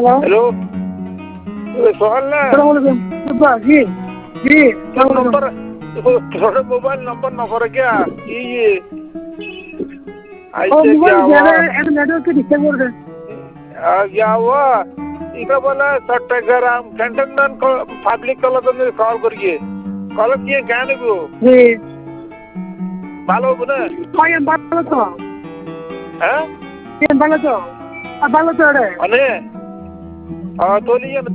hello सोहल ना जी जी नंबर थोड़ा मोबाइल नंबर न कर क्या ये ऐसे क्या हुआ नेटवर्क के डिस्टर्ब कर दे क्या हुआ इधर बोला सट्टाग्राम कैंटनमेंट पब्लिक कॉल करिए कॉल किए क्या नहीं वो जी ভালো হবে না ভাই ভালো তো হ্যাঁ ভালো তো রে মানে তোলিয়ে